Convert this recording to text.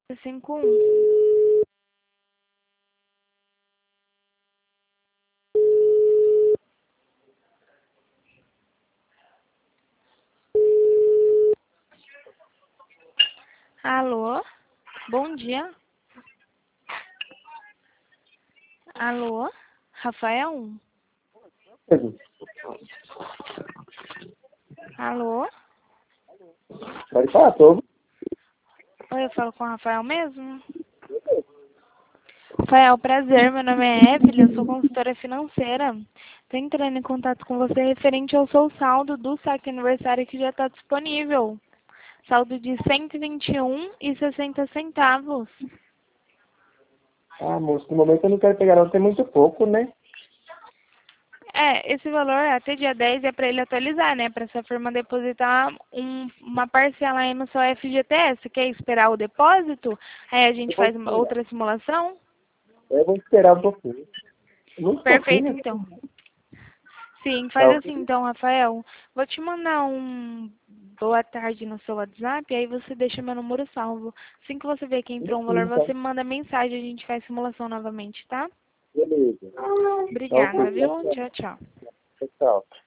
51. Alô? Bom dia. Alô? Rafael? Alô? Pode falar, tô. Oi, eu falo com o Rafael mesmo? Rafael, prazer, meu nome é Evelyn, eu sou consultora financeira. Estou entrando em contato com você referente ao seu saldo do saque aniversário que já está disponível. Saldo de R$ 121,60. Ah, moço, no momento eu não quero pegar não, tem muito pouco, né? Esse valor até dia 10 é para ele atualizar, né? Para essa firma depositar uma parcela aí no seu FGTS. Quer esperar o depósito? Aí a Eu gente vou faz esperar. outra simulação? Eu vou esperar um pouquinho. Muito Perfeito, pouquinho. então. Sim, Tá faz assim ok? então, Rafael. Vou te mandar um boa tarde no seu WhatsApp, aí você deixa meu número salvo. Assim que você ver que entrou um valor, Então, você me manda mensagem, a gente faz simulação novamente, tá? beleza. Tá Obrigada, ok. viu? Tchau, tchau. Tchau.